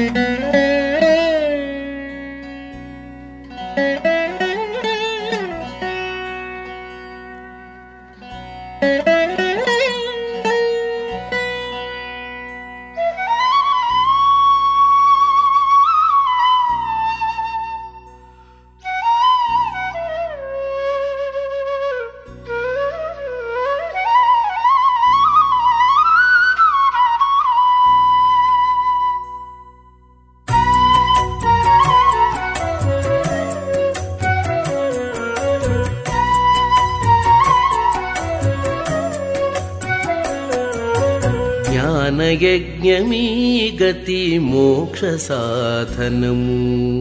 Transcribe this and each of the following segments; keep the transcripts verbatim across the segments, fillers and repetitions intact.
జ్ఞానయజ్ఞమీ గతి మోక్ష సాధనము.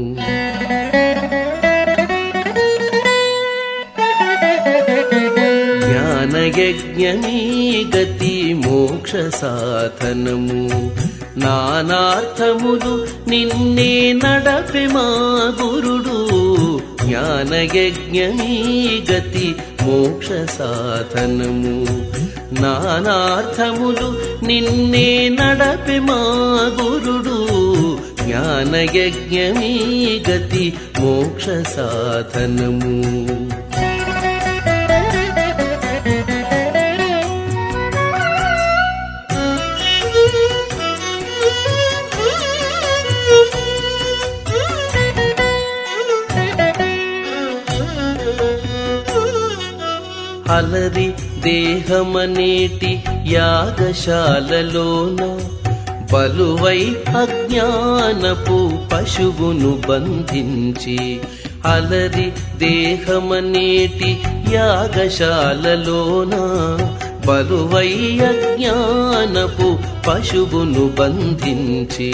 జ్ఞానయజ్ఞమీ గతి మోక్ష సాధనము. నానార్థములు నిన్నే నడపె మా గురుడు. జ్ఞానయజ్ఞమీ గతి మోక్ష సాధనము. నానార్థములు నిన్నే నడపె మా గురుడు. జ్ఞానయజ్ఞమీ గతి మోక్ష సాధనము. అలరి దేహమనేటి యాగశాలలోన బలువై అజ్ఞానపు పశువును బంధించి. అలరి దేహమనేటి యాగశాలలోన బలువై అజ్ఞానపు పశువును బంధించి.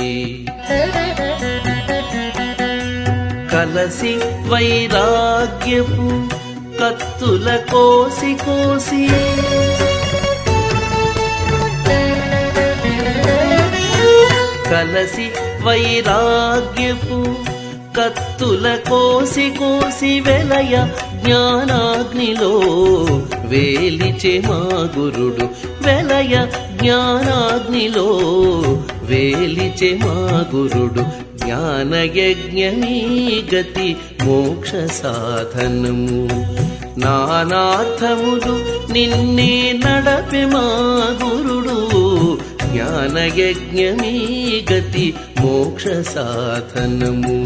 కలసి వైరాగ్యపు కత్తుల కోసి కోసి. కలసి వైరాగ్యపు కత్తుల కోసి కోసి వెలయ జ్ఞానాగ్నిలో వేలిచె మా గురుడు. వెలయ జ్ఞానాగ్నిలో వేలిచె మా గురుడు. జ్ఞానయజ్ఞమీ గతి మోక్ష సాధనము. నానార్థములు నిన్నే నడపె మా గురుడు. జ్ఞానయజ్ఞమీ గతి మోక్ష సాధనము.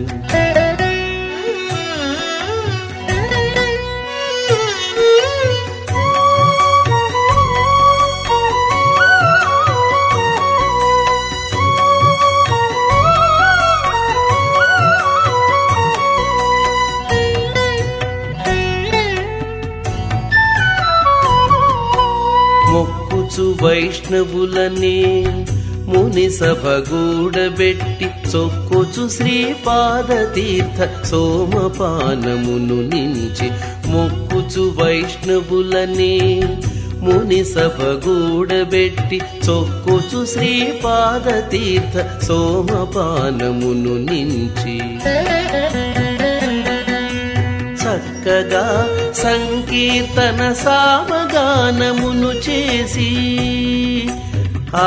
మొక్కుచు వైష్ణవులనే ముని సభ గూడబెట్టి సొక్కుచు శ్రీపాద తీర్థ సోమపానమును నించి. మొక్కుచు వైష్ణవులనే ముని సభ గూడబెట్టి సొక్కుచు శ్రీపాద తీర్థ సోమపానమును నించి. చక్కగా సంకీర్తన సామగానమును చేసి. ఆ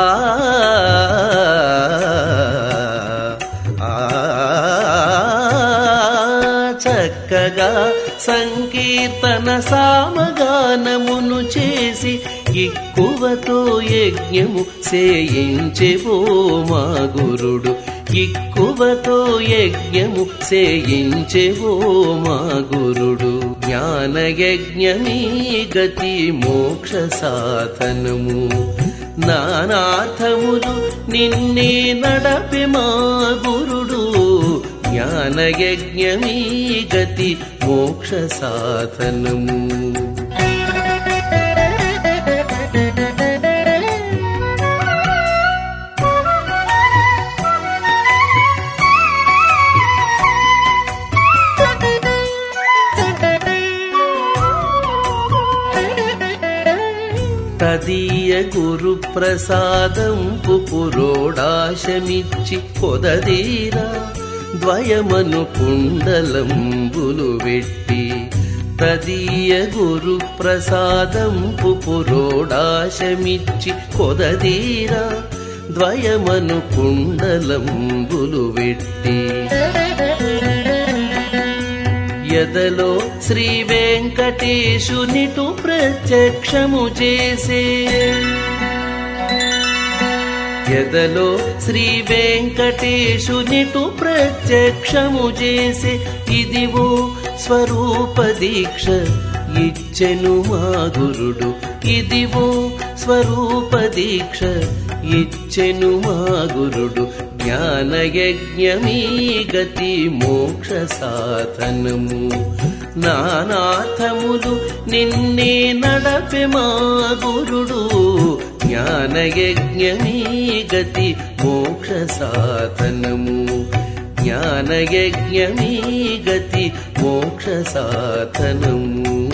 చక్కగా సంకీర్తన సామగానమును చేసి. ఎక్కువతో యజ్ఞము సేయించెవో మా గురుడు. ఎక్కువతో యజ్ఞము సేయించెవో మా గురుడు. జ్ఞానయజ్ఞమీ గతి మోక్ష సాధనము. నానార్థములు నిన్నే నడపె మా గురుడు. జ్ఞానయజ్ఞమీ గతి మోక్ష సాధనము. తదీయ గురు ప్రసాదంపు పురోడాశమిచ్చి పొదదీరా ద్వయమను కుండలంబులు వెట్టి. తదీయ గురు ప్రసాదంపు పురోడాశమిచ్చి పొదదీరా ద్వయమను కుండలంబులు వెట్టి ఎదలో శ్రీ వెంకటేశునిటు ప్రత్యక్షము చేసే ఎదలో శ్రీ వెంకటేశునిటు ప్రత్యక్షము చేసే ఇదివో స్వరూప దీక్ష ఇచ్చెను మా గురుడు ఇదివో స్వరూప దీక్ష ఇచ్చెను మా గురుడు జ్ఞానయజ్ఞమీ గతి మోక్ష సాధనము నానార్థములు నిన్నే నడపె మా గురుడు జ్ఞానయజ్ఞమీ గతి మోక్ష సాధనము జ్ఞానయజ్ఞమీ గతి మోక్ష సాధనము